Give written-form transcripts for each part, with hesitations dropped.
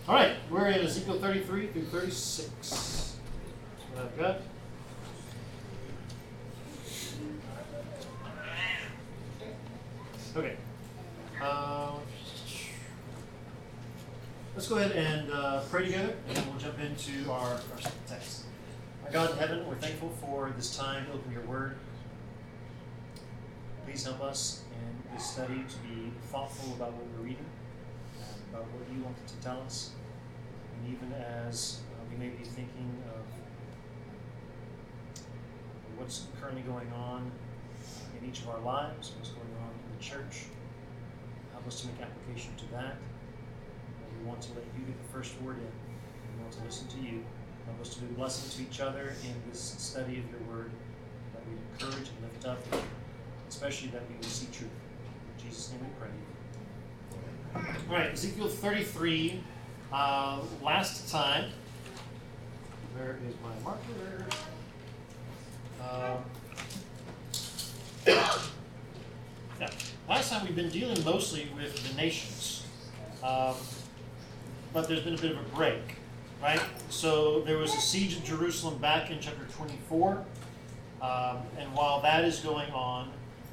All right, we're in Ezekiel 33 through 36. That's what I've got. Okay. Let's go ahead and pray together, and then we'll jump into our text. Our God in heaven, we're thankful for this time to open your word. Please help us in this study to be thoughtful about what we're reading, and about what you wanted to tell us. And even as we may be thinking of what's currently going on in each of our lives, what's going on in the church, help us to make application to that. We want to let you get the first word in. We want to listen to you. Help us to be a blessing to each other in this study of your word, that we encourage and lift up, especially that we will see truth. In Jesus' name we pray. All right, Ezekiel 33. Last time, where is my marker? Yeah. Last time we've been dealing mostly with the nations, but there's been a bit of a break, right? So there was a siege of Jerusalem back in chapter 24, and while that is going on,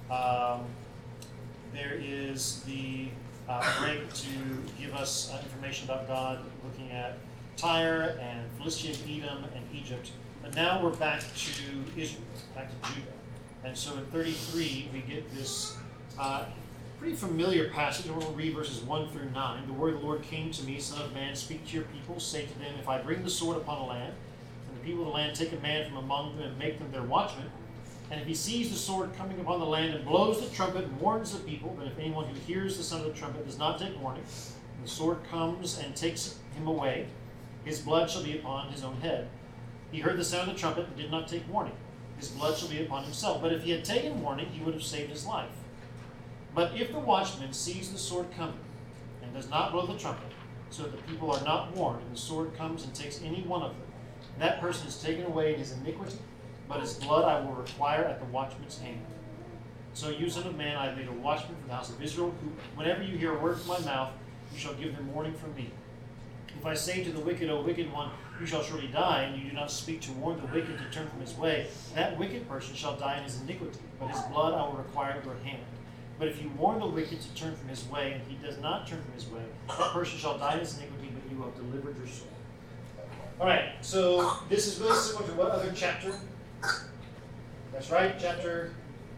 there is the break to give us information about God, looking at Tyre and Philistia, Edom, and Egypt. But now we're back to Israel, back to Judah. And so in 33, we get this pretty familiar passage. We'll read verses 1 through 9. The word of the Lord came to me, Son of man, speak to your people, say to them, if I bring the sword upon a land, and the people of the land take a man from among them and make them their watchmen, and if he sees the sword coming upon the land and blows the trumpet and warns the people, then if anyone who hears the sound of the trumpet does not take warning, and the sword comes and takes him away, his blood shall be upon his own head. He heard the sound of the trumpet and did not take warning. His blood shall be upon himself. But if he had taken warning, he would have saved his life. But if the watchman sees the sword coming and does not blow the trumpet, so that the people are not warned, and the sword comes and takes any one of them, that person is taken away in his iniquity, but his blood I will require at the watchman's hand. So you, son of man, I have made a watchman for the house of Israel, who, whenever you hear a word from my mouth, you shall give them warning from me. If I say to the wicked, O wicked one, you shall surely die, and you do not speak to warn the wicked to turn from his way, that wicked person shall die in his iniquity, but his blood I will require at your hand. But if you warn the wicked to turn from his way, and he does not turn from his way, that person shall die in his iniquity, but you have delivered your soul. All right, so this is really similar to what other chapter? That's right, chapter...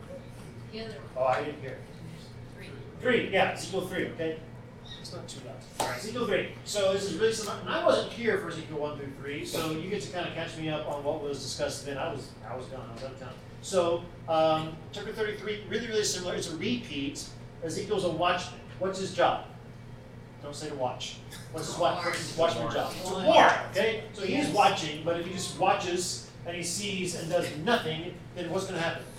Oh, I didn't hear. 3, yeah, Ezekiel 3, okay? It's not too loud. All right, Ezekiel 3. So this is really similar. And I wasn't here for Ezekiel 1 through 3, so you get to kind of catch me up on what was discussed then. I was gone. I was out of town. So chapter 33, really, really similar. It's a repeat. Ezekiel's a watchman. What's his job? Don't say to watch. What's his watchman's job? To warn. Okay? So he is watching, but if he just watches and he sees and does nothing, then what's going to happen?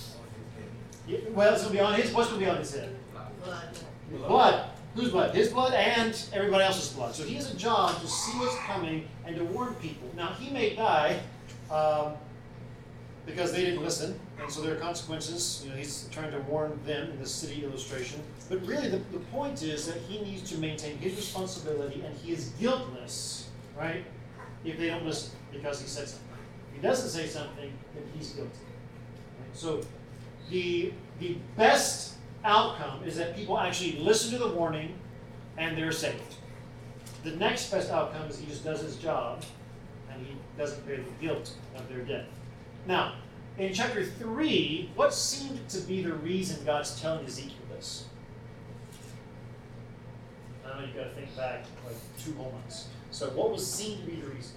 Well, it's going to be on his. What's going to be on his head? Blood. Whose blood? His blood and everybody else's blood. So he has a job to see what's coming and to warn people. Now, he may die because they didn't listen, and so there are consequences. You know, he's trying to warn them in this city illustration. But really, the point is that he needs to maintain his responsibility, and he is guiltless, right, if they don't listen because he said something. If he doesn't say something, then he's guilty. Right? So the best outcome is that people actually listen to the warning and they're saved. The next best outcome is he just does his job and he doesn't bear the guilt of their death. Now, in chapter 3, what seemed to be the reason God's telling Ezekiel this? I know you've got to think back like 2 whole months. So what was seen to be the reason?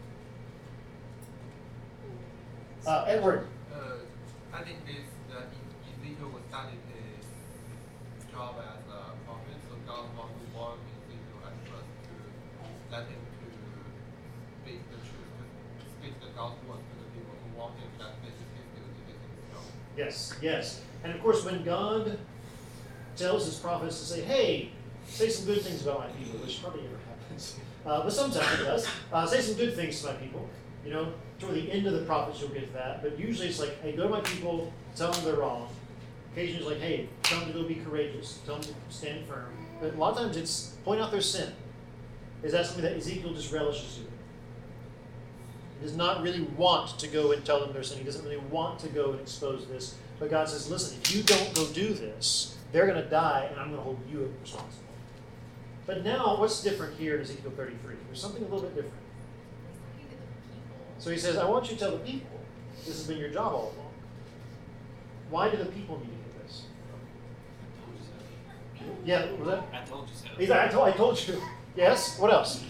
Edward. I think Ezekiel was starting his job as a prophet, so God wanted to warn Ezekiel at first to let him to speak the truth, to speak the gospel to the people who want him. That this is his duty, this is his job. Yes, yes. And of course, when God tells his prophets to say, hey, say some good things about my people, which hardly ever happens, but sometimes it does, say some good things to my people. You know, toward the end of the prophets, you'll get that. But usually it's like, hey, go to my people, tell them they're wrong. Occasionally it's like, hey, tell them to go be courageous. Tell them to stand firm. But a lot of times it's point out their sin. is that something that Ezekiel just relishes in? He does not really want to go and tell them their sin. He doesn't really want to go and expose this. But God says, listen, if you don't go do this, they're going to die, and I'm going to hold you responsible. But now, what's different here in Ezekiel 33? There's something a little bit different. So he says, I want you to tell the people, this has been your job all along. Why do the people need to hear this? Yeah, what was that? I told you so. He's like, I told you. Yes? What else?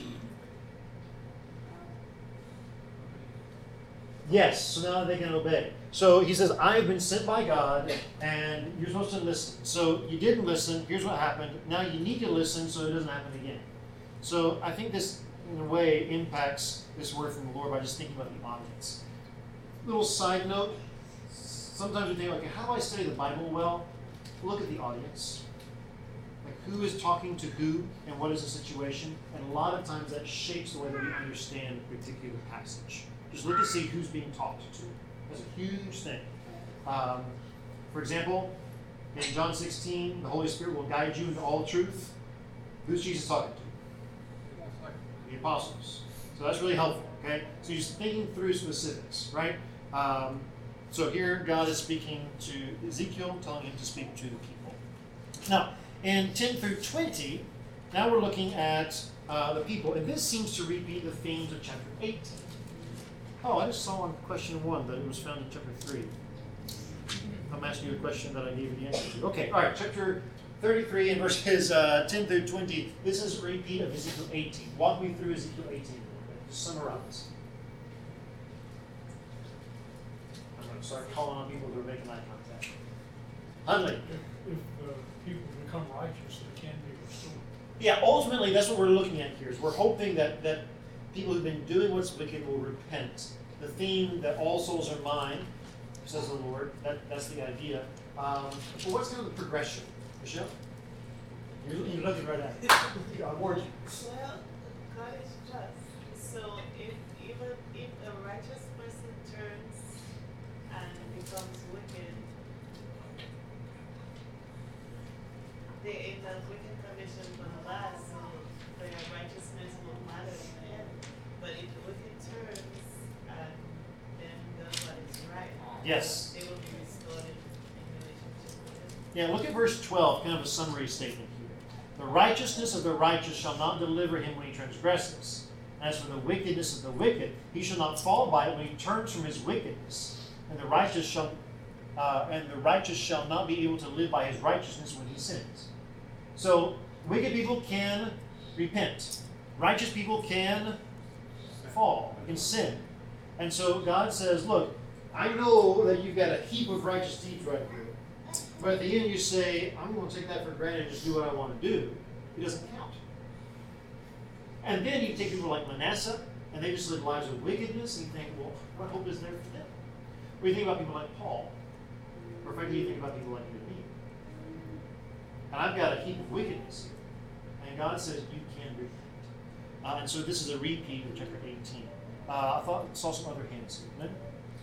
Yes, so now they can obey. So he says, I've been sent by God, and you're supposed to listen. So you didn't listen. Here's what happened. Now you need to listen so it doesn't happen again. So I think this, in a way, impacts this word from the Lord by just thinking about the audience. Little side note. Sometimes we think, okay, how do I study the Bible well? Look at the audience. Like, who is talking to who, and what is the situation? And a lot of times that shapes the way that we understand a particular passage. Just look to see who's being talked to. That's a huge thing. For example, in John 16, the Holy Spirit will guide you into all truth. Who's Jesus talking to? The apostles. So that's really helpful, okay? So you're thinking through specifics, right? So here God is speaking to Ezekiel, telling him to speak to the people. Now, in 10 through 20, now we're looking at the people. And this seems to repeat the themes of chapter 18. Oh, I just saw on question 1 that it was found in chapter 3. I'm asking you a question that I gave you the answer to. Okay, all right, chapter 33 and verses 10 through 20. This is a repeat of Ezekiel 18. Walk me through Ezekiel 18 a little bit. Just summarize. I'm going to start calling on people who are making eye contact. Huntley. If people become righteous, they can be restored. Yeah, ultimately, that's what we're looking at here. Is we're hoping that people who've been doing what's wicked will repent. The theme that all souls are mine, says the Lord. That's the idea. But what's kind of the progression, Michelle? You're looking right at it. I warned you. Well, God is just. So if a righteous person turns and becomes wicked, if the wicked condition will last, so their righteousness will matter in the end. But if the wicked turns and then does what is right, Yes. they will be restored in relationship with Him. Yeah, look at verse 12, kind of a summary statement here. The righteousness of the righteous shall not deliver him when he transgresses. As for the wickedness of the wicked, he shall not fall by it when he turns from his wickedness. And the righteous shall not be able to live by his righteousness when he sins. So wicked people can repent. Righteous people can fall, can sin. And so God says, look, I know that you've got a heap of righteous deeds right here. But at the end you say, I'm going to take that for granted and just do what I want to do. It doesn't count. And then you take people like Manasseh, and they just live lives of wickedness, and you think, well, what hope is there for them? Or you think about people like Paul. Or frankly, you think about people like you and me. And I've got a heap of wickedness here. And God says, you can repent. And so this is a repeat of chapter 18. I saw some other hands here. Lynn?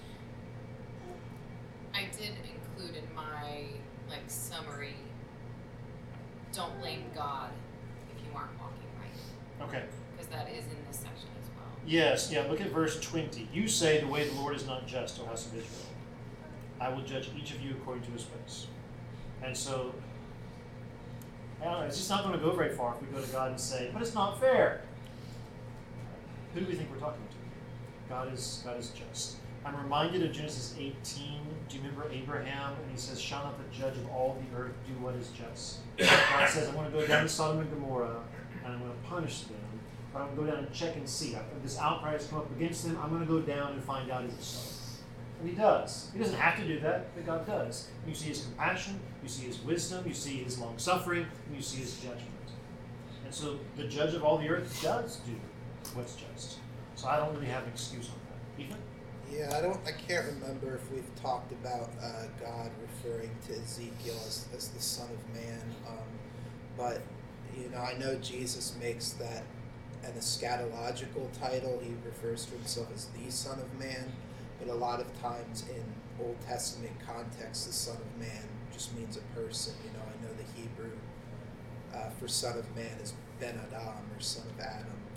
I did include in my summary, don't blame God if you aren't walking right. Okay. Because that is in this section as well. Yes, yeah, look at verse 20. You say the way of the Lord is not just, O house of Israel. I will judge each of you according to his ways. And so, I don't know, it's just not going to go very far if we go to God and say, but it's not fair. Who do we think we're talking to? God is just. I'm reminded of Genesis 18. Do you remember Abraham? And he says, shall not the judge of all the earth do what is just? God says, I'm going to go down to Sodom and Gomorrah, and I'm going to punish them. But I'm going to go down and check and see. If this outcry has come up against them, I'm going to go down and find out is it so. And he does. He doesn't have to do that, but God does. You see his compassion, you see his wisdom, you see his long suffering, and you see his judgment. And so the judge of all the earth does do what's just. So I don't really have an excuse on that. Ethan? Yeah, I can't remember if we've talked about God referring to Ezekiel as the Son of Man, but I know Jesus makes that an eschatological title. He refers to himself as the Son of Man, but a lot of times in Old Testament context, the Son of Man just means a person. I know the Hebrew for Son of Man is Ben Adam, or Son of Adam.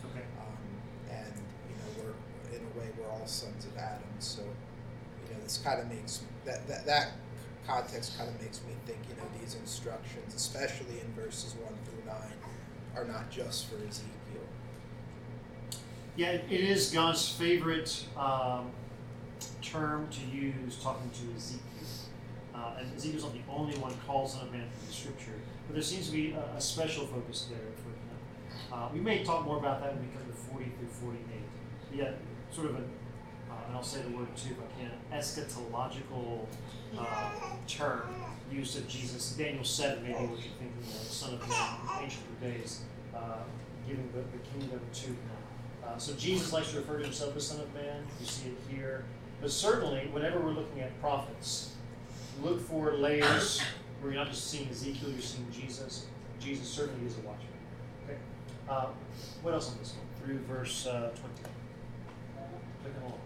a way we're all sons of Adam. So, this kind of makes that context kind of makes me think, these instructions, especially in verses 1 through 9, are not just for Ezekiel. Yeah, it is God's favorite term to use talking to Ezekiel. And Ezekiel's not the only one called Son of Man in the Scripture, but there seems to be a special focus there for him. We may talk more about that when we come to 40 through 48. Yeah, sort of and I'll say the word too if I can, eschatological term used of Jesus. Daniel 7 maybe what you're thinking of, Son of Man, Ancient of Days, giving the kingdom to him. So Jesus likes to refer to himself as Son of Man. You see it here. But certainly, whenever we're looking at prophets, look for layers where you're not just seeing Ezekiel, you're seeing Jesus. Jesus certainly is a watchman. Okay. What else on this one? Through verse 20. Clicking along.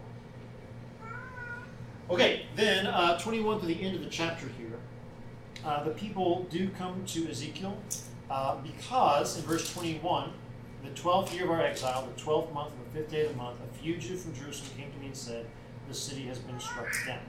Okay, then 21 to the end of the chapter here. The people do come to Ezekiel because in verse 21, the 12th year of our exile, the 12th month and the 5th day of the month, a fugitive from Jerusalem came to me and said, the city has been struck down.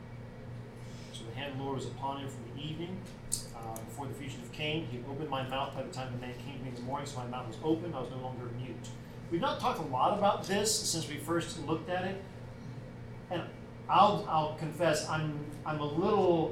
So the hand of the Lord was upon him from the evening. Before the fugitive came, he had opened my mouth by the time the man came to me in the morning, so my mouth was open, I was no longer mute. We've not talked a lot about this since we first looked at it. And I'll confess, I'm a little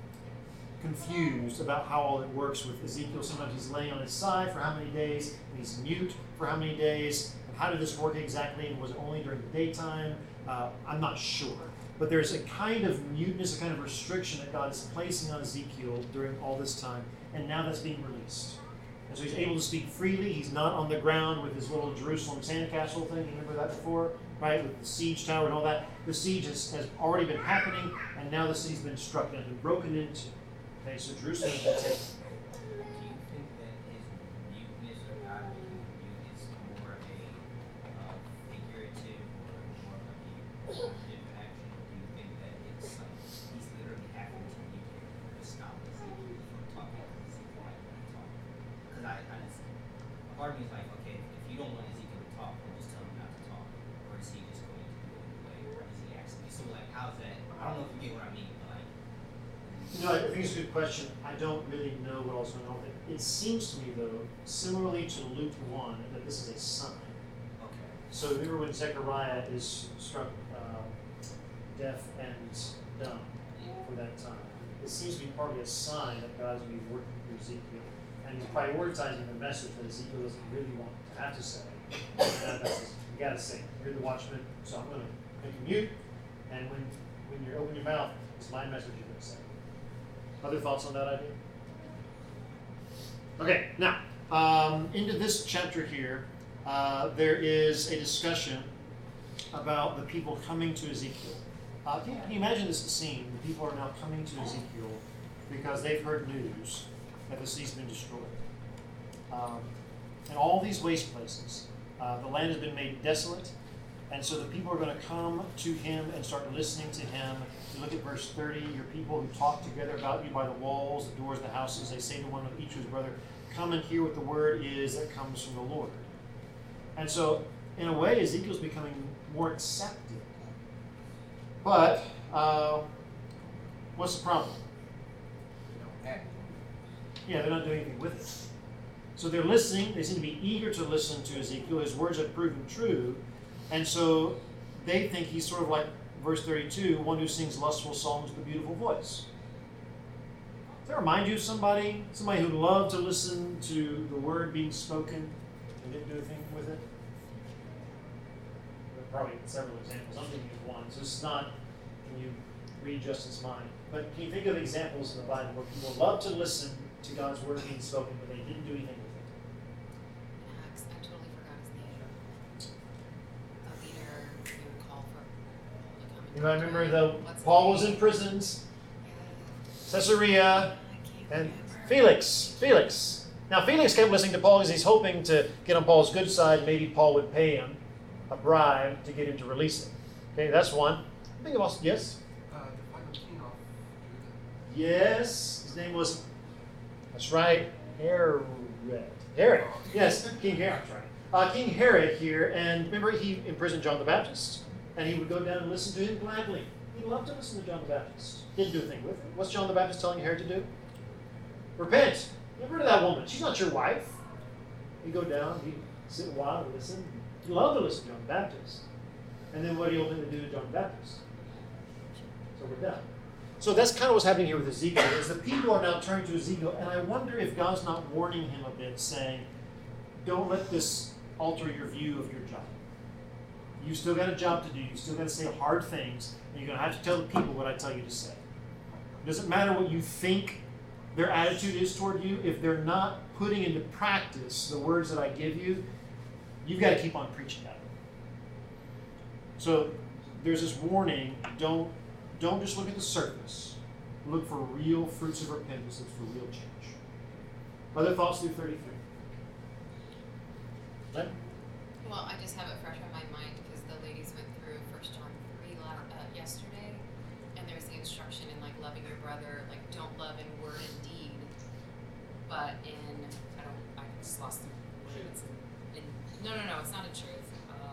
confused about how all it works with Ezekiel. Sometimes he's laying on his side for how many days, and he's mute for how many days. And how did this work exactly? And was it only during the daytime? I'm not sure. But there's a kind of muteness, a kind of restriction that God is placing on Ezekiel during all this time, and now that's being released. And so he's able to speak freely. He's not on the ground with his little Jerusalem sandcastle thing. You remember that before? Right? With the siege tower and all that. The siege has already been happening, and now the city's been struck down and broken into. Okay, so Jerusalem has been taken. Do you think that his muteness or not being mute is more of a figurative or more of a positive action? Or do you think that it's like he's literally having to mute him to stop Ezekiel from talking to Ezekiel like when he talks? Because I just, part of me is like, okay, if you don't want Ezekiel to talk, then just tell him not to talk. Or is he just going to do it anyway? Or is he actually, so like, how's that? I don't know if you get what I mean, but like, I think it's a good question. I don't really know what else went on. It seems to me, though, similarly to Luke 1, that this is a sign. okay. So remember when Zechariah is struck deaf and dumb for that time. It seems to be partly a sign that God's going to be working through Ezekiel. And he's prioritizing the message that Ezekiel doesn't really want to have to say. You got to say, you're the watchman, so I'm going to make you mute. And when you open your mouth, it's my message you're going to say. Other thoughts on that idea? Okay, now, into this chapter here, there is a discussion about the people coming to Ezekiel. Can you imagine this scene? The people are now coming to Ezekiel because they've heard news that the city's been destroyed. In all these waste places, the land has been made desolate, and so the people are going to come to him and start listening to him. You look at verse 30, your people who talk together about you by the walls, the doors of the houses, they say to one of each of his brother, come and hear what the word is that comes from the Lord. And so, in a way, Ezekiel's becoming more accepted. But, what's the problem? Yeah, they're not doing anything with it. So they're listening, they seem to be eager to listen to Ezekiel, his words have proven true, and so they think he's sort of like verse 32, one who sings lustful songs with a beautiful voice. Does that remind you of somebody who loved to listen to the word being spoken and didn't do anything with it? There are probably several examples. I'm thinking of one. So this is not, can you read Justin's mind? But can you think of examples in the Bible where people love to listen to God's word being spoken, but they didn't do anything with it? I totally forgot his name. A leader who would call for Paul to come and You know, I talk to remember him. though What's his Paul name? was in prisons, Yeah. Caesarea, I can't and remember. Felix. Now Felix kept listening to Paul because he's hoping to get on Paul's good side. Maybe Paul would pay him a bribe to get him to release him. Okay, that's one. Think of also, yes? The final king of Judah. Yes. His name was, that's right, Herod. Yes, King Herod. That's right. King Herod here, and remember he imprisoned John the Baptist. And he would go down and listen to him gladly. He loved to listen to John the Baptist. Didn't do a thing with it. What's John the Baptist telling Herod to do? Repent. Get rid of that woman. She's not your wife. He'd go down, he'd sit a while and listen. He loved to listen to John the Baptist. And then what do you ultimately do to John the Baptist? So we're done. So that's kind of what's happening here with Ezekiel, is the people are now turning to Ezekiel, and I wonder if God's not warning him a bit, saying, don't let this alter your view of your job. You still got a job to do. You still got to say hard things, and you're going to have to tell the people what I tell you to say. It doesn't matter what you think their attitude is toward you. If they're not putting into practice the words that I give you, you've got to keep on preaching at them. So there's this warning, don't just look at the surface. Look for real fruits of repentance. Look for real change. Other thoughts through 33? Len? Well, I just have it fresh on my mind because the ladies went through 1 John 3 yesterday, and there's the instruction in like loving your brother, like don't love in word and deed, but I just lost the words. No, it's not a truth.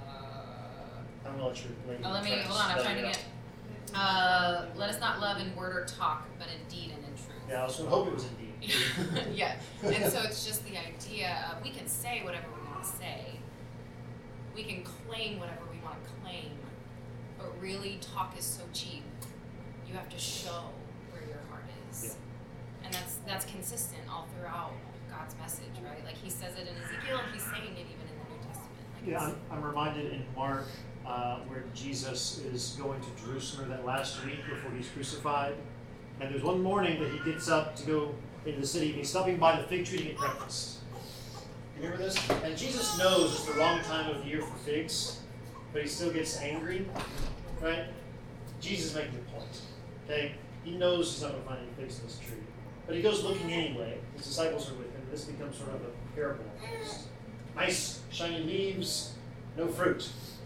I'm going to let you Hold on, I'm trying to get. Let us not love in word or talk, but in deed and in truth. Yeah, I was going to hope it was indeed. Yeah, and so it's just the idea of we can say whatever we want to say. We can claim whatever we want to claim, but really talk is so cheap. You have to show where your heart is. Yeah. And that's consistent all throughout God's message, right? Like he says it in Ezekiel, and he's saying it even in the New Testament. Like Yeah, I'm reminded in Mark where Jesus is going to Jerusalem that last week before he's crucified. And there's one morning that he gets up to go into the city, and he's stopping by the fig tree to get breakfast. You remember this? And Jesus knows it's the wrong time of year for figs, but he still gets angry, right? Jesus is making the point. Okay? He knows he's not going to find any figs in this tree. But he goes looking anyway. His disciples are with him. This becomes sort of a parable almost. Nice, shiny leaves, no fruit.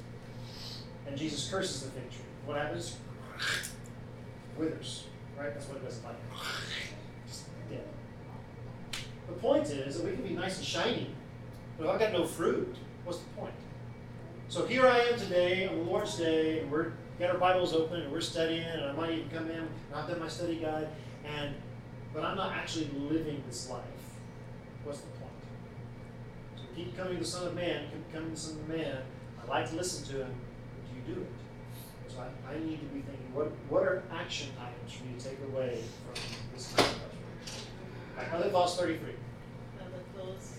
And Jesus curses the fig tree. What happens? Withers. Right? That's what it doesn't like. Just dead. The point is that we can be nice and shiny, but if I've got no fruit, what's the point? So here I am today on the Lord's Day, and we've got our Bibles open, and we're studying, and I might even come in, and I've done my study guide, but I'm not actually living this life. What's the point? So keep coming to the Son of Man, keep coming to the Son of Man. I like to listen to him, but do you do it? So I need to be thinking, what are action items for me to take away from this kind of question? Right, other thoughts, 33. The clothes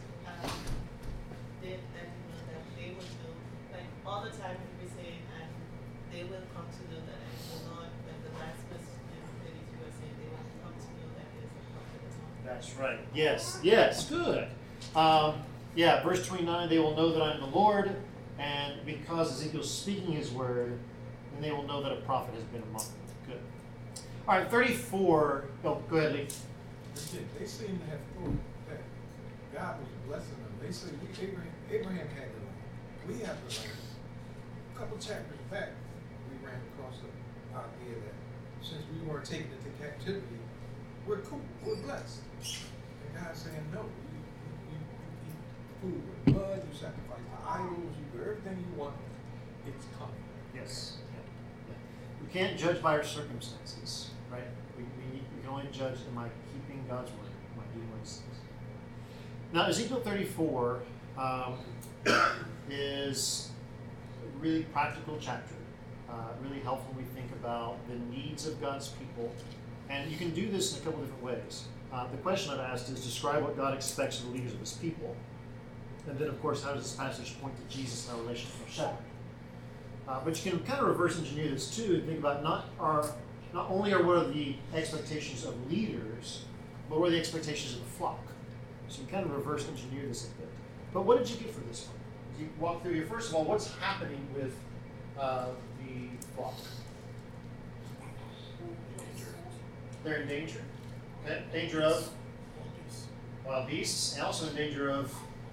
did that that they will do. Like all the time we be saying, and they will come to know that I am the Lord. But the last verse in 32 was saying they will come to know that there is a prophet among them. That's right. Yes, good. Verse 29, they will know that I am the Lord, and because Ezekiel's speaking his word, then they will know that a prophet has been among them. Good. All right, 34. Oh, go ahead, Lee. They seem to have thought that God was blessing them. They say Abraham had the land. We have the land. A couple chapters back, we ran across the idea that since we weren't taken into captivity, we're cool, we're blessed. And God's saying, no, you eat food with blood, you sacrifice to idols, you do everything you want. It's coming. Yes. Yeah. We can't judge by our circumstances, right? We can only judge, am I keeping God's word? Am I doing what he says? Now, Ezekiel 34 is a really practical chapter, really helpful when we think about the needs of God's people. And you can do this in a couple different ways. The question I've asked is describe what God expects of the leaders of his people. And then, of course, how does this passage point to Jesus and our relationship with shepherd? But you can kind of reverse engineer this too and think about not only what are the expectations of leaders, but what are the expectations of the flock. So you kind of reverse engineer this a bit. But what did you get for this one? As you walk through here, first of all, what's happening with the flock? They're in danger. Okay? Danger of wild beasts, and also in danger of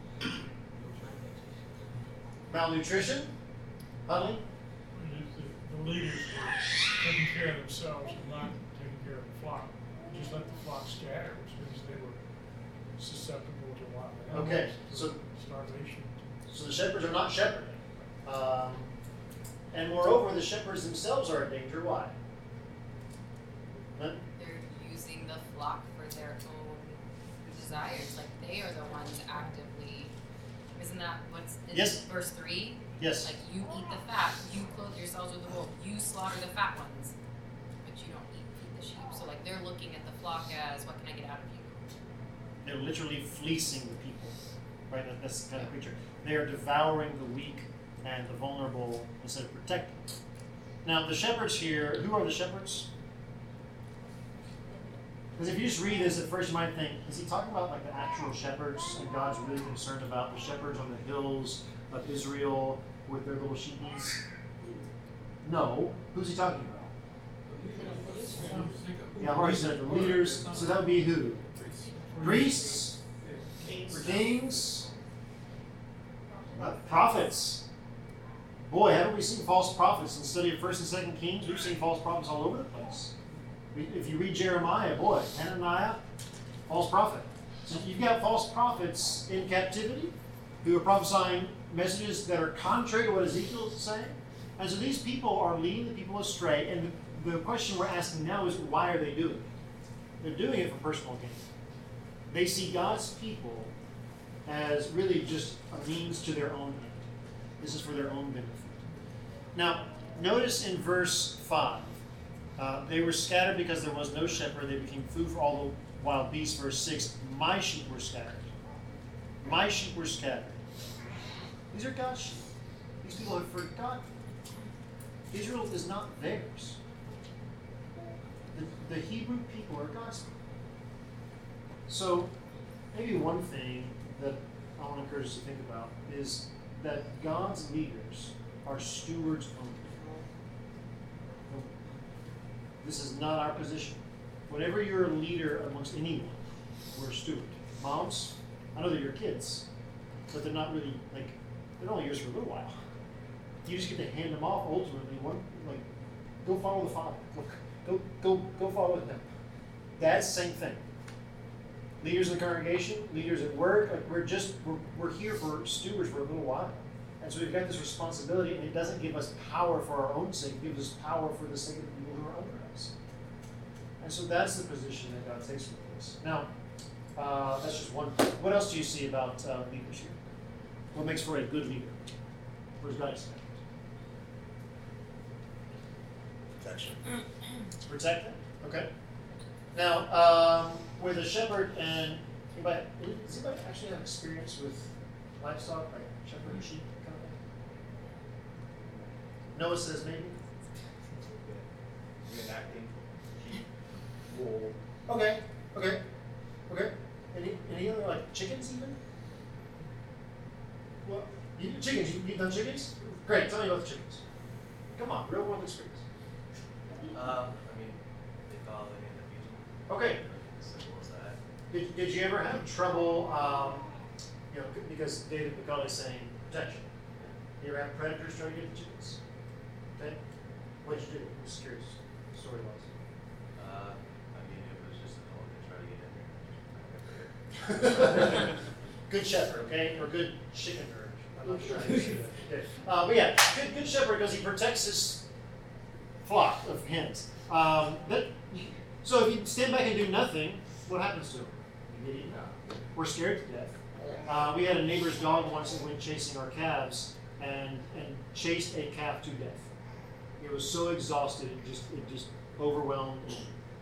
malnutrition. Huntley? The leaders were taking care of themselves and not taking care of the flock. Just let the flock scatter, which means they were susceptible to wild animals, Okay, to so starvation. the shepherds are not shepherding. And moreover, the shepherds themselves are in danger. Why? Huh? They're using the flock for their own desires. Like they are the ones actively. Isn't that what's in Yes. verse 3? Yes. Like you eat the fat, you clothe yourselves with the wool, you slaughter the fat ones, but you don't feed the sheep. So like they're looking at the flock as, what can I get out of you? They're literally fleecing the people, right? That's the kind of creature. They are devouring the weak and the vulnerable instead of protecting them. Now, the shepherds here, who are the shepherds? Because if you just read this, at first you might think, is he talking about like the actual shepherds, and God's really concerned about the shepherds on the hills of Israel with their little sheepies? No. Who's he talking about? Yeah, I've already said the leaders. So that would be who? Priests, kings, prophets. Boy, haven't we seen false prophets in the study of 1st and 2nd Kings? We've seen false prophets all over the place. If you read Jeremiah, boy, Hananiah, false prophet. So you've got false prophets in captivity who are prophesying messages that are contrary to what Ezekiel is saying. And so these people are leading the people astray. And the question we're asking now is, why are they doing it? They're doing it for personal gain. They see God's people as really just a means to their own end. This is for their own benefit. Now, notice in verse 5, they were scattered because there was no shepherd. They became food for all the wild beasts. Verse 6, my sheep were scattered. My sheep were scattered. These are God's sheep. These people have forgotten. Israel is not theirs. The Hebrew people are God's people. So, maybe one thing that I want to encourage us to think about is that God's leaders are stewards only. This is not our position. Whenever you're a leader amongst anyone, we're a steward. Moms, I know they're your kids, but they're not really, like, they're only yours for a little while. You just get to hand them off ultimately. Go follow the Father. Go follow him. Dad's the same thing. Leaders in the congregation, leaders at work, like we're here for stewards for a little while. And so we've got this responsibility, and it doesn't give us power for our own sake, it gives us power for the sake of the people who are under us. And so that's the position that God takes with us. Now, that's just one thing. What else do you see about leadership? What makes for a good leader? What does God expect? Protection. Protect them? Okay. Now, with a shepherd and does anybody actually have experience with livestock, like shepherd and sheep kind of thing? Noah says maybe. Reenacting sheep, wool. Okay. Any other like chickens even? Well, chickens. You've done chickens? Great. Tell me about the chickens. Come on, real world experience. I mean, they follow the hand of people. Okay. Simple as that. Did you ever have trouble? Because David McCullough is saying protection. You ever have predators trying to get the chickens? Okay. What did you do? I'm just curious. Story was. I mean, it was just an old to try to get in there. Good shepherd, okay, or good chicken herd. I'm not sure how you say that. Okay. But yeah, good shepherd because he protects his flock of hens. So if you stand back and do nothing, what happens to them? You get eaten up. We're scared to death. We had a neighbor's dog once that went chasing our calves and chased a calf to death. It was so exhausted, it just overwhelmed and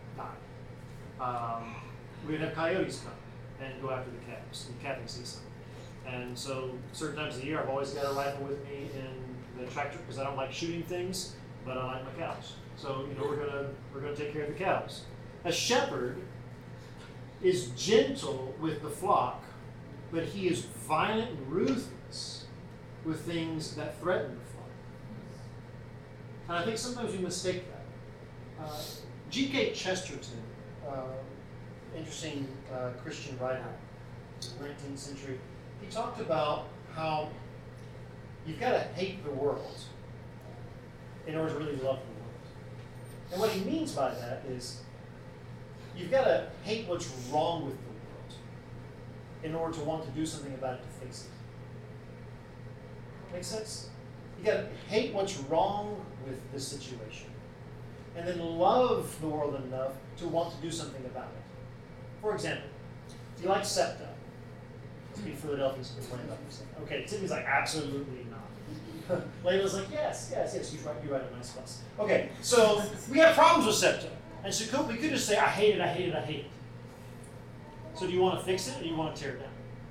died. We'd have coyotes come and go after the calves, the calving season. And so certain times of the year, I've always got a rifle with me in the tractor because I don't like shooting things, but I like my cows. So we're gonna take care of the cows. A shepherd is gentle with the flock, but he is violent and ruthless with things that threaten the flock. And I think sometimes we mistake that. G.K. Chesterton, interesting Christian writer, 19th century, he talked about how you've got to hate the world in order to really love the world. And what he means by that is you've got to hate what's wrong with the world in order to want to do something about it to fix it. Make sense? You got to hate what's wrong with this situation, and then love the world enough to want to do something about it. For example, do you like SEPTA? Speak Philadelphians complain about this. Okay, Timmy's like, absolutely not. Layla's like, yes, you write a nice fuss. Okay, so we have problems with SEPTA. And so we could just say, I hate it. So do you want to fix it or do you want to tear it down?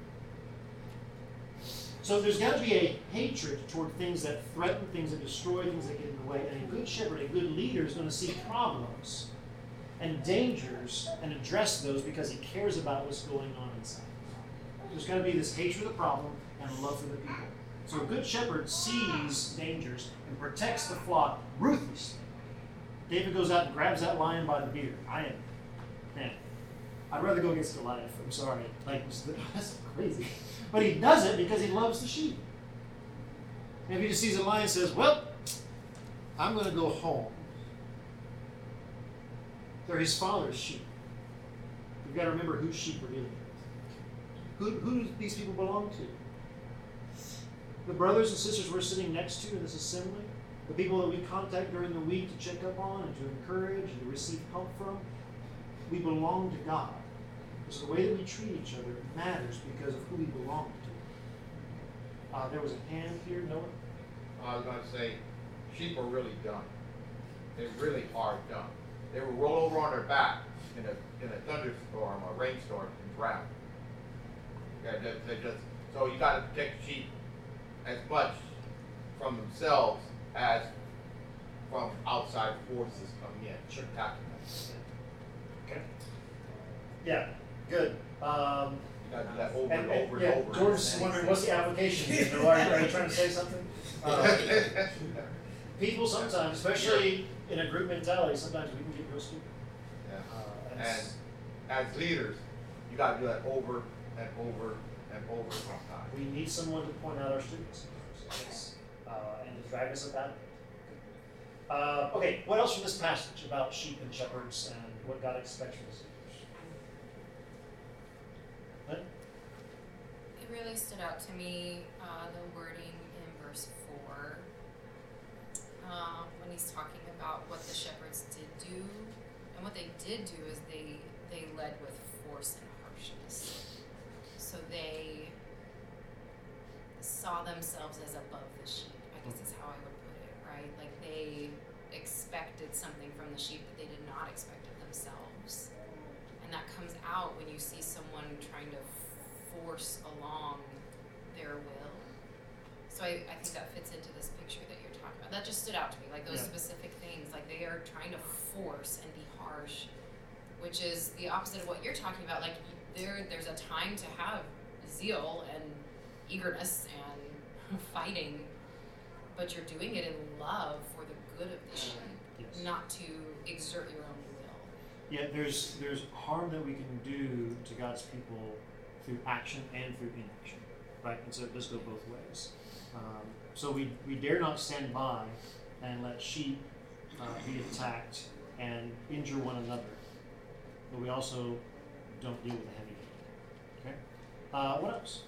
So there's got to be a hatred toward things that threaten, things that destroy, things that get in the way. And a good shepherd, a good leader is going to see problems and dangers and address those because he cares about what's going on inside. There's got to be this hatred of the problem and love for the people. So a good shepherd sees dangers and protects the flock ruthlessly. David goes out and grabs that lion by the beard. I'd rather go against Goliath. I'm sorry. That's crazy. But he does it because he loves the sheep. And if he just sees a lion and says, well, I'm going to go home. They're his father's sheep. We've got to remember whose sheep we're dealing with. Who do these people belong to? The brothers and sisters we're sitting next to in this assembly, the people that we contact during the week to check up on and to encourage and to receive help from, we belong to God. So the way that we treat each other matters because of who we belong to. There was a hand here, Noah? I was going to say, sheep are really dumb. They really are dumb. They will roll over on their back in a thunderstorm or rainstorm and drown. So you got to protect sheep as much from themselves as from outside forces coming in, attacking them. Okay. Yeah, good. You got to do that over and over and over. George's wondering, what's the application here? Are you trying to say something? People sometimes, especially in a group mentality, sometimes we can get real stupid. Yeah. And as leaders, you got to do that over and over and over sometimes. We need someone to point out our students and to drag us about it. Okay, what else from this passage about sheep and shepherds and what God expects from his leaders? What? It really stood out to me, the wording in verse 4, when he's talking about what the shepherds did do. And what they did do is they led with force and harshness. So they saw themselves as above the sheep, I guess is how I would put it, right? Like they expected something from the sheep that they did not expect of themselves. And that comes out when you see someone trying to force along their will. So I think that fits into this picture that you're talking about. That just stood out to me, like those specific things. Like they are trying to force and be harsh, which is the opposite of what you're talking about. Like there's a time to have zeal and eagerness and fighting, but you're doing it in love for the good of the sheep, not to exert your own will. Yeah, there's harm that we can do to God's people through action and through inaction, right? And so it does go both ways. So we dare not stand by and let sheep be attacked and injure one another, but we also don't deal with the heavy game. Okay? What else?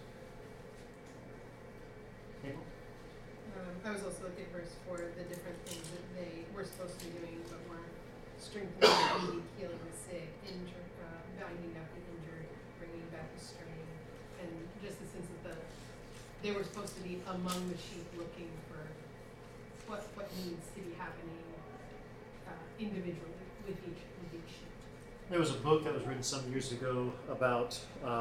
April? I was also looking at verse 4, the different things that they were supposed to be doing but weren't: strengthening the needy, healing the sick, binding up the injured, bringing back the straying, and just the sense that they were supposed to be among the sheep, looking for what needs to be happening individually with each sheep. There was a book that was written some years ago about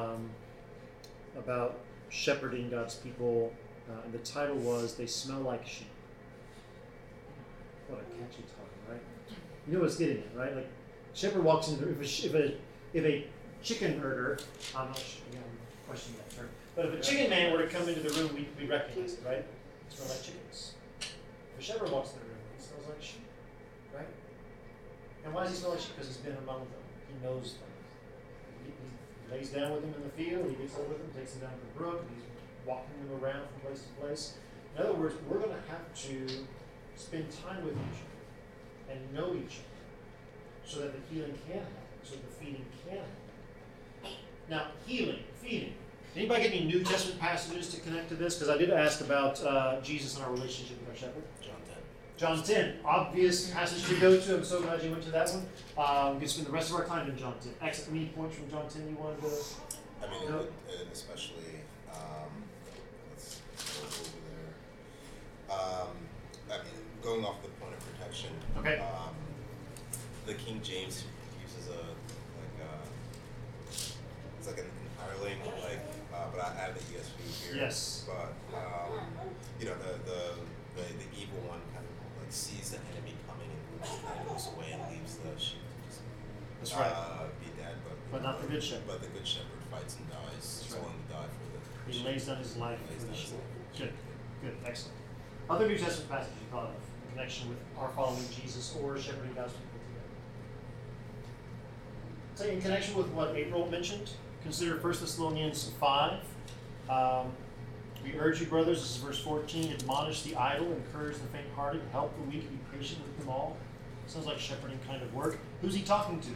shepherding God's people. And the title was "They Smell Like Sheep." What a catchy title, right? You know what's getting it, right? Like, shepherd walks into if a chicken herder, I'm not sure, I'm questioning that term, but if a chicken man were to come into the room, we recognize it, right? It smells like chickens. If a shepherd walks in the room, he smells like sheep, right? And why does he smell like sheep? Because he's been among them. He knows them. He lays down with them in the field. He gets over with them, takes them down to the brook. He's walking them around from place to place. In other words, we're going to have to spend time with each other and know each other so that the healing can happen, so that the feeding can happen. Now, healing, feeding, Anybody get any New Testament passages to connect to this? Because I did ask about Jesus and our relationship with our shepherd. John 10, obvious passage to go to. I'm so glad you went to that one. We can spend the rest of our time in John 10. Excellent. Any points from John 10 you wanted to? I mean, especially, let's go over there. I mean, going off the point of protection. Okay. The King James uses it's like an hireling, but I added the ESV here. Yes. But you know, the evil one kind of like sees the enemy coming and goes away and leaves the sheep to just That's right. Be dead, But not the good shepherd. But the good shepherd fights and dies. That's He's right. willing to die for the He sheep. lays down his life Lays for the down his sheep. life. Good. Good. Excellent. Other New Testament passages you thought of in connection with our following Jesus or shepherding God's people together? So in connection with what April mentioned, consider 1 Thessalonians 5. We urge you, brothers, this is verse 14, admonish the idle, encourage the faint-hearted, help the weak, be patient with them all. Sounds like shepherding kind of work. Who's he talking to?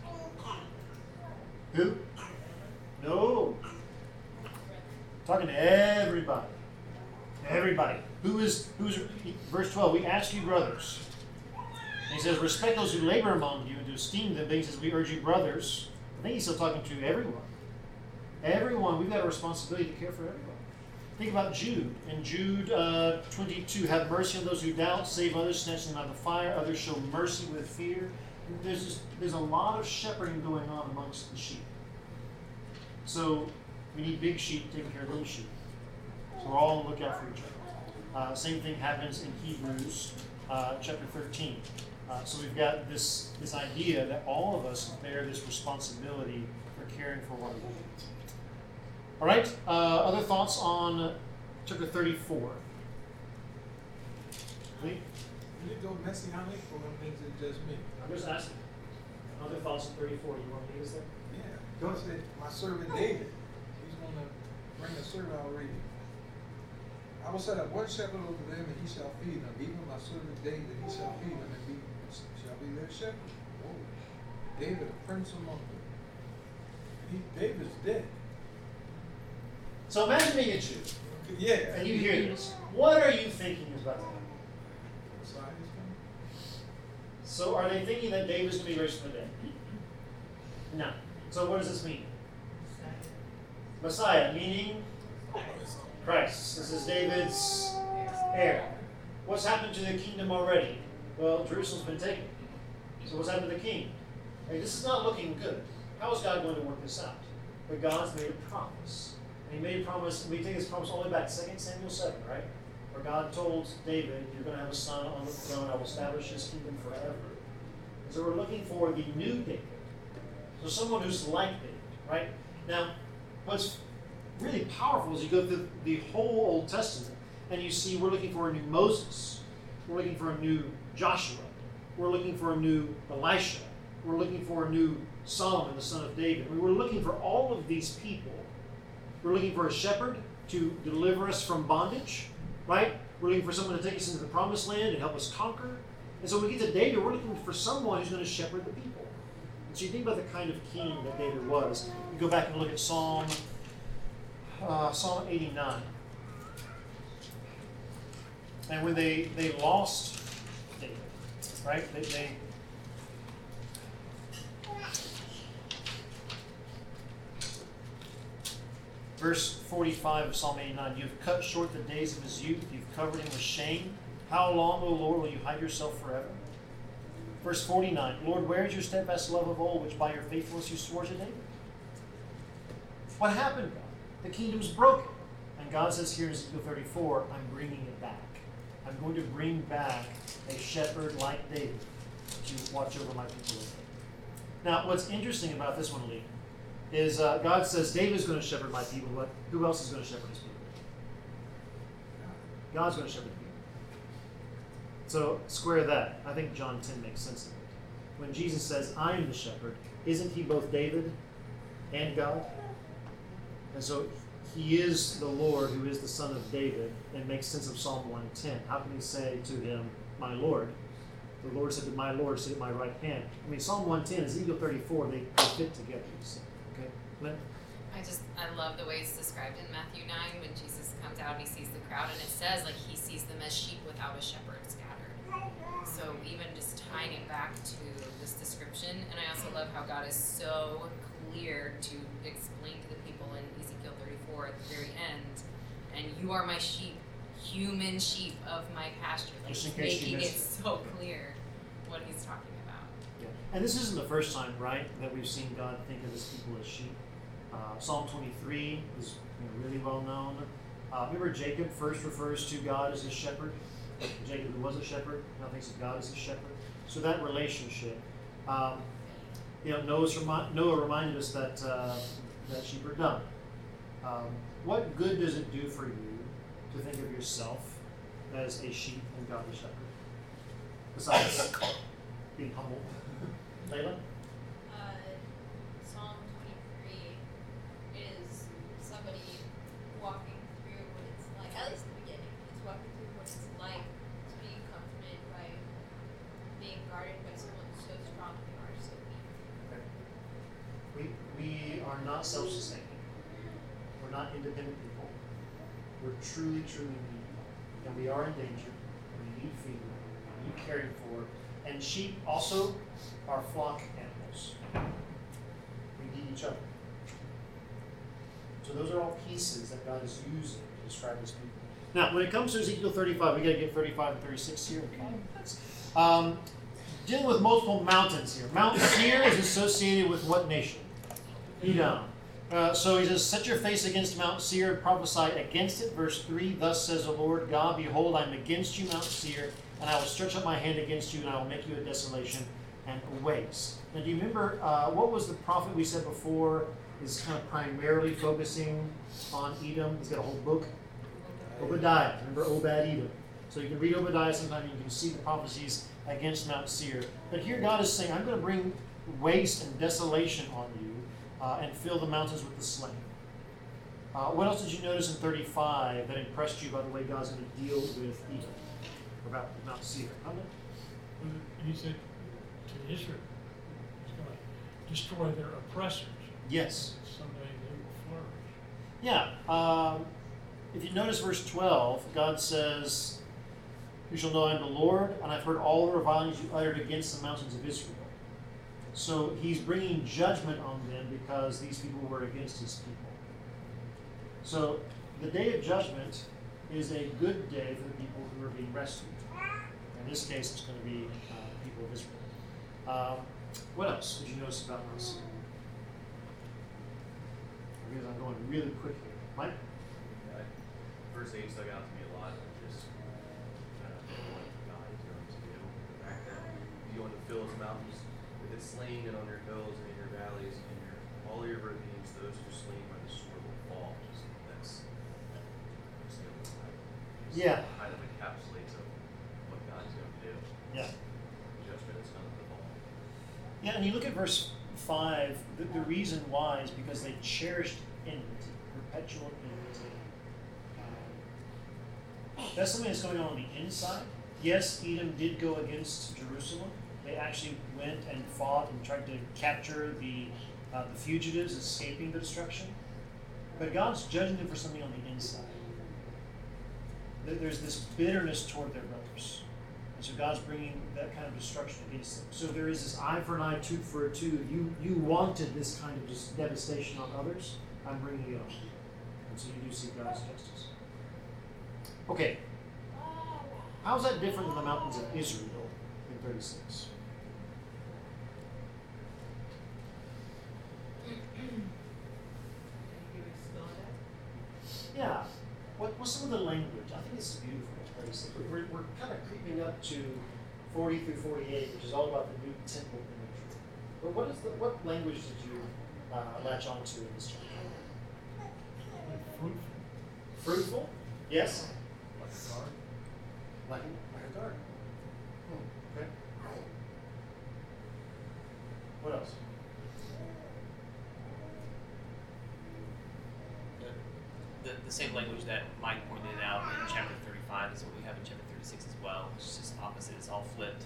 Who? No. Talking to everybody. Everybody. Who's verse 12, we ask you, brothers. And he says, respect those who labor among you and to esteem them. But he says, we urge you, brothers. I think he's still talking to everyone. Everyone, we've got a responsibility to care for everyone. Think about Jude. In Jude 22, have mercy on those who doubt, save others, snatch them out of the fire, others show mercy with fear. There's a lot of shepherding going on amongst the sheep. So we need big sheep taking care of little sheep. So we're all on the lookout for each other. Same thing happens in Hebrews chapter 13. So we've got this idea that all of us bear this responsibility for caring for one another. All right, other thoughts on chapter 34? Lee? Did it go messianic or is it just me? I'm just asking. Other thoughts on 34? You want to lead us there? Yeah. Go God ahead. said, my servant David, he's going to bring a servant, I'll read it. I will set up one shepherd over them, and he shall feed them. Even my servant David, he shall feed them, and shall be their shepherd. Whoa. David, a prince among them. David's dead. So imagine being a Jew, Yeah. and you hear this. What are you thinking is about to happen? Messiah's coming. So are they thinking that David's going to be raised from the dead? No. So what does this mean? Messiah, meaning Christ. This is David's heir. What's happened to the kingdom already? Well, Jerusalem's been taken. So what's happened to the king? Hey, this is not looking good. How is God going to work this out? But God's made a promise. And he made a promise, we take this promise all the way back, 2 Samuel 7, right? Where God told David, you're going to have a son on the throne, I will establish his kingdom forever. And so we're looking for the new David. So someone who's like David, right? Now, what's really powerful is you go through the whole Old Testament and you see we're looking for a new Moses. We're looking for a new Joshua. We're looking for a new Elisha. We're looking for a new Solomon, the son of David. We're looking for all of these people. We're looking for a shepherd to deliver us from bondage, right? We're looking for someone to take us into the promised land and help us conquer. And so when we get to David, we're looking for someone who's going to shepherd the people. And so you think about the kind of king that David was. You go back and look at Psalm 89. And when they lost David, right? They Verse 45 of Psalm 89, you have cut short the days of his youth, you've covered him with shame. How long, O Lord, will you hide yourself forever? Verse 49, Lord, where is your steadfast love of old, which by your faithfulness you swore to David? What happened, God? The kingdom's broken. And God says here in Ezekiel 34, I'm bringing it back. I'm going to bring back a shepherd like David to watch over my people. Now, what's interesting about this one, Lee, is God says David's going to shepherd my people, but who else is going to shepherd his people? God's going to shepherd the people. So square that. I think John 10 makes sense of it. When Jesus says, I am the shepherd, isn't he both David and God? And so he is the Lord who is the son of David and makes sense of Psalm 110. How can he say to him, my Lord? The Lord said to my Lord, sit at my right hand. I mean, Psalm 110 and Ezekiel 34, they fit together, you see. Okay, Lynn? I love the way it's described in Matthew 9 when Jesus comes out and he sees the crowd, and it says like he sees them as sheep without a shepherd scattered. So even just tying it back to this description, and I also love how God is so clear to explain to the people in Ezekiel 34 at the very end, and you are my sheep, human sheep of my pasture. Like Just in case you making it missed so clear what he's talking about. Yeah. And this isn't the first time, right, that we've seen God think of his people as sheep. Psalm 23 is really well known. Remember, Jacob first refers to God as his shepherd. Jacob, who was a shepherd, now thinks of God as his shepherd. So that relationship, Noah reminded us that sheep are dumb. What good does it do for you to think of yourself as a sheep and God the shepherd? Besides being humble. Layla? Psalm 23 is somebody walking through what it's like, at least in the beginning, it's walking through what it's like to be comforted by being guarded by someone so strong and you are so weak. We are not self-sustaining. We're not independent people. We're truly, truly needy. And we are in danger. And we need feeding. We need caring for. And sheep also are flock animals. We need each other. So those are all pieces that God is using to describe his people. Now, when it comes to Ezekiel 35, we got to get 35 and 36 here. Dealing with multiple mountains here. Mount Seir is associated with what nation? Edom. So he says, set your face against Mount Seir and prophesy against it. Verse 3, thus says the Lord God, behold, I am against you, Mount Seir, and I will stretch up my hand against you, and I will make you a desolation and a waste. Now, do you remember what was the prophet we said before is kind of primarily focusing on Edom? He's got a whole book. Obadiah. Remember Obed-Edom. So you can read Obadiah sometime and you can see the prophecies against Mount Seir. But here God is saying, I'm going to bring waste and desolation on you and fill the mountains with the slain. What else did you notice in 35 that impressed you about the way God's going to deal with Edom? About Mount Seir? He said to Israel, he's going to destroy their oppressors. Yes. Someday they will flourish. Yeah. If you notice verse 12, God says, you shall know I am the Lord, and I've heard all the revilings you uttered against the mountains of Israel. So he's bringing judgment on them because these people were against his people. So the day of judgment is a good day for the people who are being rescued. In this case, it's going to be the people of Israel. What else did you notice about Mount Seir? Because I'm going really quick here. Mike? Verse 8 stuck out to me a lot. Just kind of what God is going to do. The fact that you go into Phil's mountains with its slain, and on your hills and in your valleys and all your ravines, those who are slain by the sword will fall. That's yeah. Kind of encapsulates of what God's going to do. Yeah. Judgment is going to fall. Yeah, and you look at verse 5, the reason why is because they cherished enmity, perpetual enmity. That's something that's going on the inside. Yes, Edom did go against Jerusalem. They actually went and fought and tried to capture the fugitives escaping the destruction. But God's judging them for something on the inside. There's this bitterness toward their brothers. And so God's bringing that kind of destruction against them. So there is this eye for an eye, tooth for a tooth. You wanted this kind of just devastation on others. I'm bringing it on you. And so you do see God's justice. Okay. How's that different than the mountains of Israel in 36? Yeah. What's some of the language? I think this is beautiful. We're kind of creeping up to 40 through 48, which is all about the new temple imagery. But what language did you latch onto in this chapter? Fruitful. Fruitful? Yes. Like a garden. Like a garden. Okay. What else? The same language that Mike pointed out in chapter 35 is what we have in chapter 36 as well, which is just opposite. It's all flipped,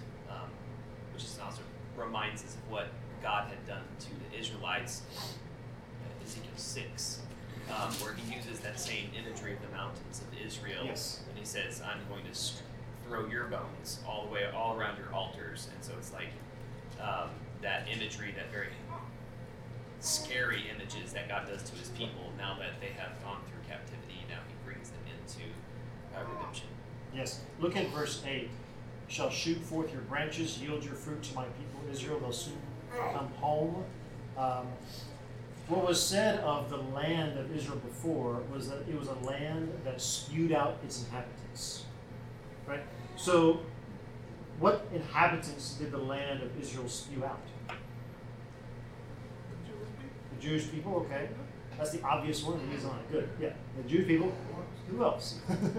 which is also reminds us of what God had done to the Israelites. Ezekiel 6, where he uses that same imagery of the mountains of Israel. Yes. And he says, I'm going to throw your bones all around your altars. And so it's like that imagery, that very scary images that God does to his people now that they have gone through captivity. Now he brings them into redemption. Yes. Look at verse 8. Shall shoot forth your branches, yield your fruit to my people Israel. They'll soon come home. What was said of the land of Israel before was that it was a land that spewed out its inhabitants. Right? So, what inhabitants did the land of Israel spew out? The Jewish people, okay. That's the obvious one. He's on it. Good. Yeah. The Jewish people. Who else?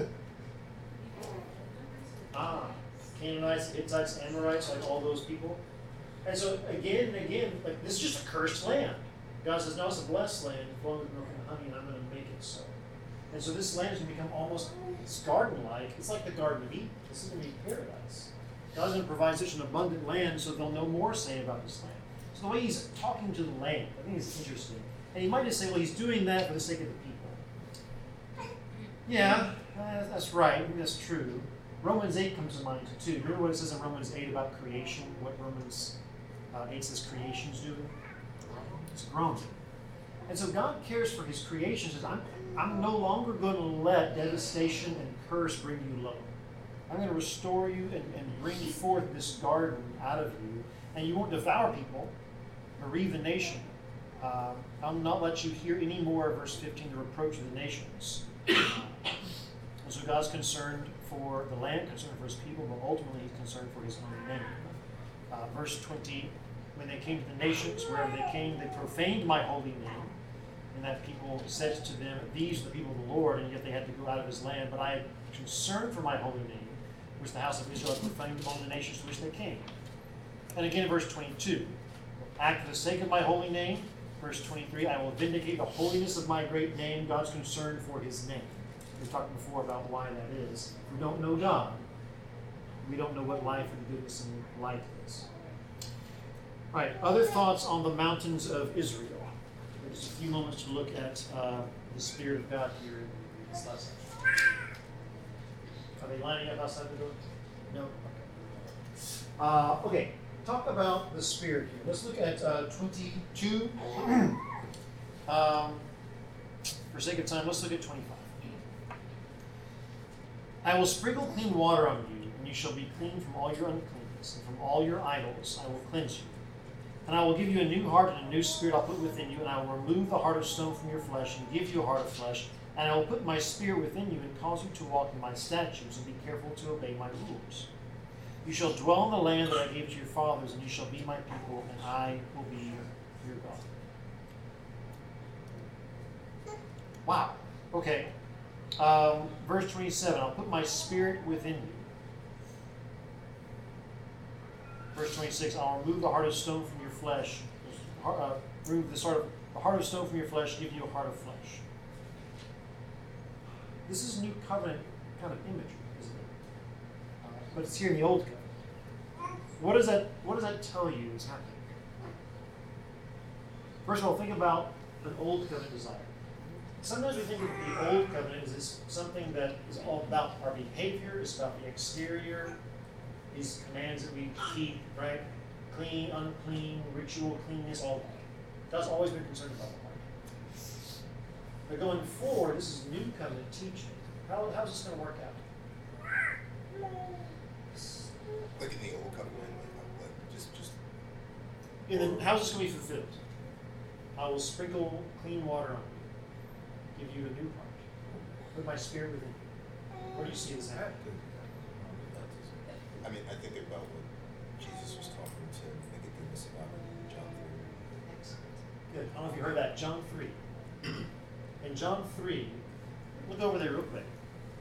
Canaanites, Hittites, Amorites, like all those people. And so again and again, like this is just a cursed land. God says, no, it's a blessed land, flowing with milk and honey, and I'm going to make it so. And so this land is going to become almost garden-like. It's like the Garden of Eden. This is going to be paradise. God's going to provide such an abundant land so they'll know more say about this land. So the way he's talking to the land, I think is interesting. And you might just say, well, he's doing that for the sake of the people. Yeah, that's right. I think that's true. Romans 8 comes to mind too. Remember what it says in Romans 8 about creation? What Romans 8 says creation's doing? It's groaning. And so God cares for his creation. He says, I'm no longer going to let devastation and curse bring you low. I'm going to restore you and bring forth this garden out of you. And you won't devour people, bereave the nation. I'll not let you hear any more, verse 15, the reproach of the nations. And so God's concerned for the land, concerned for his people, but ultimately he's concerned for his own name. Verse 20, when they came to the nations, wherever they came, they profaned my holy name. And that people said to them, these are the people of the Lord, and yet they had to go out of his land. But I had concern for my holy name, which the house of Israel had profaned among the nations to which they came. And again in verse 22, act for the sake of my holy name. Verse 23, I will vindicate the holiness of my great name. God's concern for his name. We've talked before about why that is. If we don't know God, we don't know what life and goodness and light is. All right, other thoughts on the mountains of Israel. Just a few moments to look at the Spirit of God here in this lesson. Are they lining up outside the door? No? Okay. Okay, talk about the Spirit here. Let's look at 22. For sake of time, let's look at 25. I will sprinkle clean water on you, and you shall be clean from all your uncleanness, and from all your idols I will cleanse you. And I will give you a new heart and a new spirit I'll put within you, and I will remove the heart of stone from your flesh and give you a heart of flesh, and I will put my spirit within you and cause you to walk in my statutes and be careful to obey my rules. You shall dwell in the land that I gave to your fathers, and you shall be my people, and I will be your God. Wow. Okay. Verse 27, I'll put my spirit within you. Verse 26, I'll remove the heart of stone from your flesh. Remove the heart of stone from your flesh, give you a heart of flesh. This is New Covenant kind of imagery, isn't it? But it's here in the Old Covenant. What does that tell you is happening? First of all, think about an Old Covenant desire. Sometimes we think of the Old Covenant as something that is all about our behavior, it's about the exterior, these commands that we keep, right? Clean, unclean, ritual, cleanness, all that. God's always been concerned about that. But going forward, this is New Covenant teaching. How's this going to work out? Like in the Old Covenant, just. And then how's this going to be fulfilled? I will sprinkle clean water on you, give you a new heart, put my spirit within you. Where do you see this happening? I mean, I think about what Jesus was talking to Nicodemus about in John 3. Excellent. Good. I don't know if you heard that. John 3. In John 3, look over there real quick.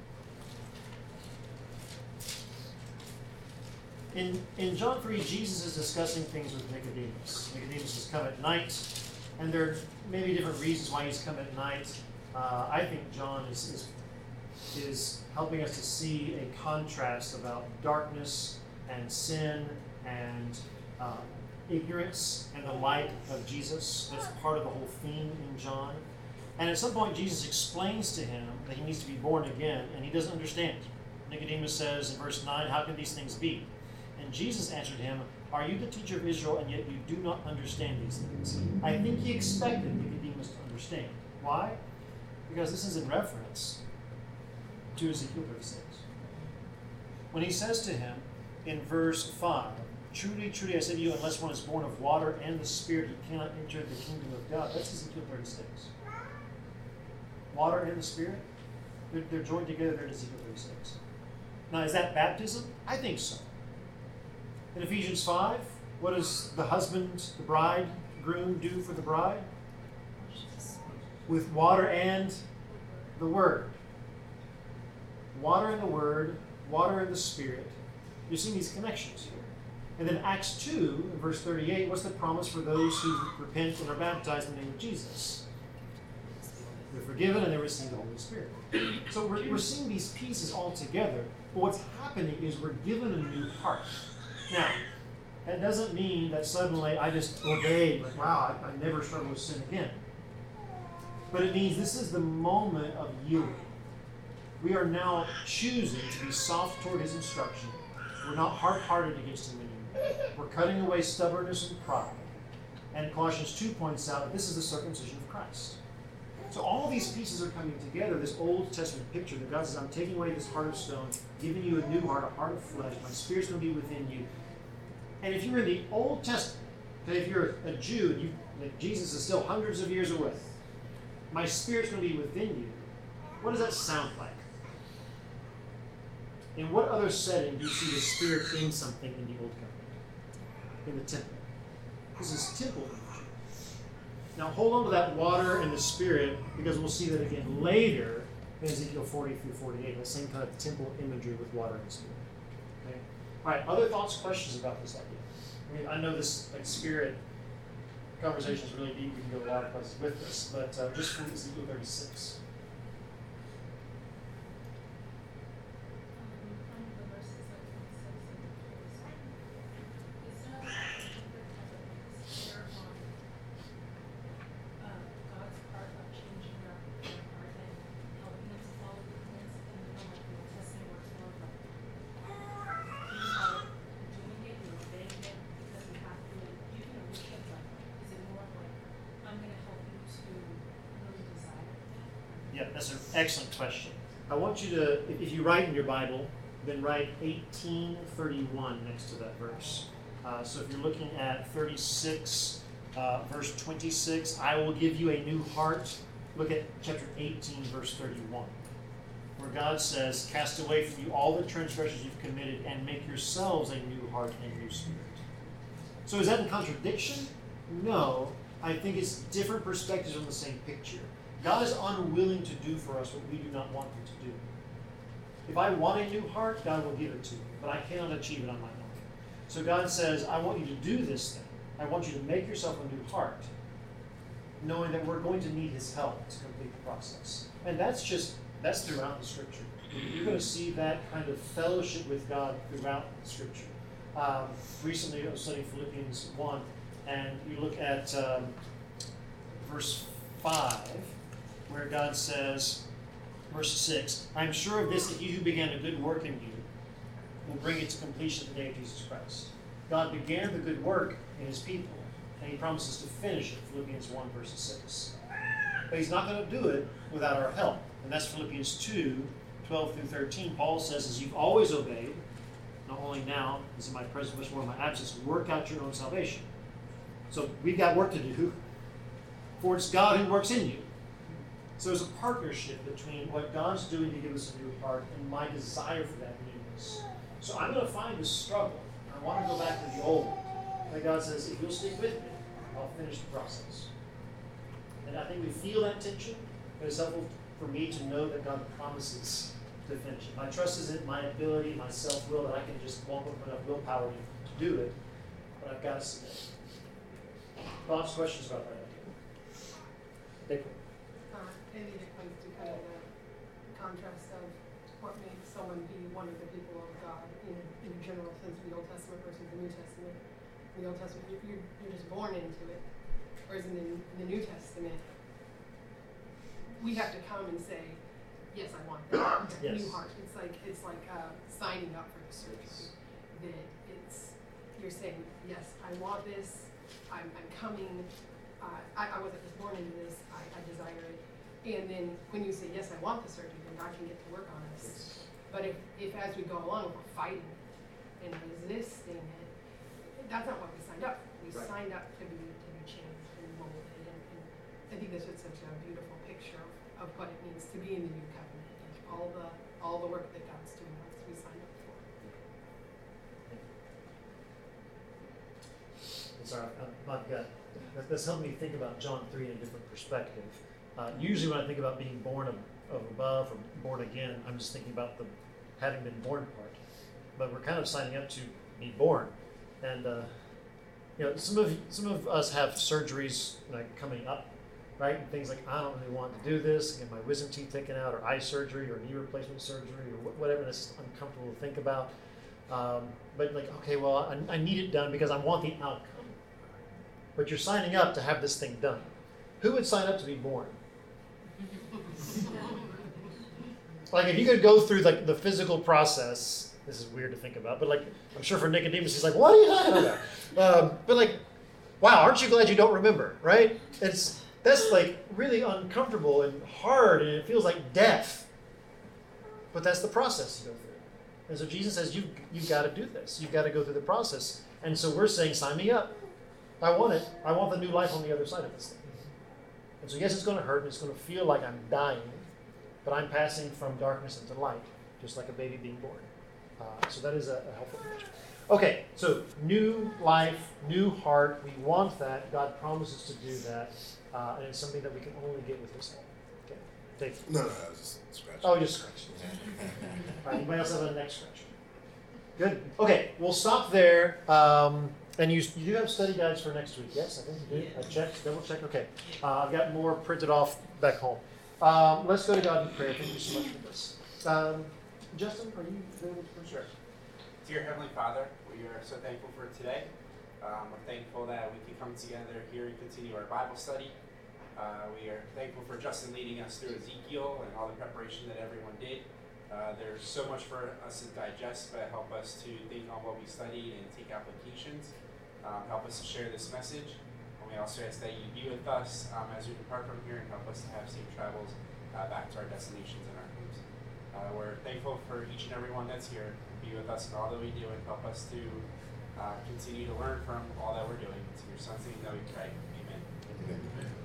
In John 3, Jesus is discussing things with Nicodemus. Nicodemus has come at night, and there are maybe different reasons why he's come at night. I think John is helping us to see a contrast about darkness and sin and ignorance and the light of Jesus. That's part of the whole theme in John. And at some point, Jesus explains to him that he needs to be born again, and he doesn't understand. Nicodemus says in verse 9, "How can these things be?" And Jesus answered him, "Are you the teacher of Israel, and yet you do not understand these things?" I think he expected Nicodemus to understand. Why? Because this is in reference to Ezekiel 36. When he says to him in verse 5, "Truly, truly, I say to you, unless one is born of water and the Spirit, he cannot enter the kingdom of God." That's Ezekiel 36. Water and the Spirit, they're joined together there in Ezekiel 36. Now, is that baptism? I think so. In Ephesians 5, what does the husband, the bridegroom, do for the bride? With water and the Word. Water and the Word, water and the Spirit. You're seeing these connections here. And then Acts 2, in verse 38, what's the promise for those who repent and are baptized in the name of Jesus? They're forgiven and they receive the Holy Spirit. So we're seeing these pieces all together. But what's happening is we're given a new heart. Now, that doesn't mean that suddenly I just obeyed, like, wow, I never struggle with sin again. But it means this is the moment of yielding. We are now choosing to be soft toward his instruction. We're not hard-hearted against him anymore. We're cutting away stubbornness and pride. And Colossians 2 points out that this is the circumcision of Christ. So all these pieces are coming together, this Old Testament picture that God says, I'm taking away this heart of stone, giving you a new heart, a heart of flesh. My Spirit's going to be within you. And if you're in the Old Testament, okay, if you're a Jew, and like Jesus is still hundreds of years away, my Spirit's going to be within you. What does that sound like? In what other setting do you see the Spirit in something in the Old Covenant? In the temple. This is temple imagery. Now hold on to that water and the Spirit, because we'll see that again later in Ezekiel 40 through 48, the same kind of temple imagery with water and Spirit. Okay? All right, other thoughts, questions about this idea? I mean, I know this Spirit conversation is really deep. We can go a lot of places with this, but just from Ezekiel 36. Yeah, that's an excellent question. I want you to, if you write in your Bible, then write 18:31 next to that verse. So if you're looking at 36, verse 26, I will give you a new heart. Look at chapter 18, verse 31, where God says, cast away from you all the transgressions you've committed and make yourselves a new heart and a new spirit. So is that in contradiction? No. I think it's different perspectives on the same picture. God is unwilling to do for us what we do not want him to do. If I want a new heart, God will give it to me, but I cannot achieve it on my own. So God says, I want you to do this thing. I want you to make yourself a new heart, knowing that we're going to need his help to complete the process. And that's throughout the Scripture. You're going to see that kind of fellowship with God throughout the Scripture. Recently, I was studying Philippians 1, and you look at verse 5, where God says, verse 6, I'm sure of this, that he who began a good work in you will bring it to completion the day of Jesus Christ. God began the good work in his people, and he promises to finish it, Philippians 1, verse 6. But he's not going to do it without our help. And that's Philippians 2, 12 through 13. Paul says, as you've always obeyed, not only now, as in my presence, much more in my absence, work out your own salvation. So we've got work to do, for it's God who works in you. So there's a partnership between what God's doing to give us a new heart and my desire for that newness. So I'm going to find this struggle. I want to go back to the old one. And God says, if you'll stick with me, I'll finish the process. And I think we feel that tension, but it's helpful for me to know that God promises to finish it. My trust is in my ability, my self-will, that I can just walk up enough willpower to do it, but I've got to submit. Thoughts, questions about that idea? Maybe it points to kind of the contrast of what makes someone be one of the people of God in a general sense of the Old Testament versus the New Testament. In the Old Testament, you're just born into it. Whereas in the New Testament, we have to come and say, yes, I want that Yes. new heart. It's like signing up for the surgery. That you're saying, yes, I want this. I'm coming. I wasn't just born into this. I desire it. And then when you say, yes, I want the surgery, then God can get to work on us. Yes. But if as we go along, we're fighting it and resisting it, that's not what we signed up for. We Right. signed up to be changed and molded. And I think that's just such a beautiful picture of what it means to be in the new covenant and all the work that God's doing once we signed up for. And sorry, that's helped me think about John 3 in a different perspective. Usually when I think about being born of above or born again, I'm just thinking about the having been born part. But we're kind of signing up to be born. And some of us have surgeries like coming up, right? And things like, I don't really want to do this, get my wisdom teeth taken out, or eye surgery, or knee replacement surgery, or whatever. That's just uncomfortable to think about. But like, okay, well, I need it done because I want the outcome. But you're signing up to have this thing done. Who would sign up to be born? Like if you could go through like the physical process, this is weird to think about, but like I'm sure for Nicodemus, he's like, what are you talking about? But like, wow, aren't you glad you don't remember, right? That's like really uncomfortable and hard, and it feels like death. But that's the process you go through. And so Jesus says, you've got to do this. You've got to go through the process. And so we're saying, sign me up. I want it. I want the new life on the other side of this thing. And so yes, it's going to hurt, and it's going to feel like I'm dying, but I'm passing from darkness into light, just like a baby being born. So that is a helpful picture. Okay, so new life, new heart. We want that. God promises to do that, and it's something that we can only get with His help. Okay, Dave. No, I was just scratching. Oh, just scratching. All right, anybody else have a neck scratch? Good. Okay, we'll stop there. And you do have study guides for next week, yes? I think you do. I checked, double checked. Okay. I've got more printed off back home. Let's go to God in prayer. Thank you so much for this. Justin, are you available to Sure. Dear Heavenly Father, we are so thankful for today. We're thankful that we can come together here and continue our Bible study. We are thankful for Justin leading us through Ezekiel and all the preparation that everyone did. There's so much for us to digest, but help us to think on what we studied and take applications. Help us to share this message. And we also ask that you be with us as we depart from here and help us to have safe travels back to our destinations and our homes. We're thankful for each and every one that's here. Be with us in all that we do and help us to continue to learn from all that we're doing. It's in your son's name that we pray. Amen.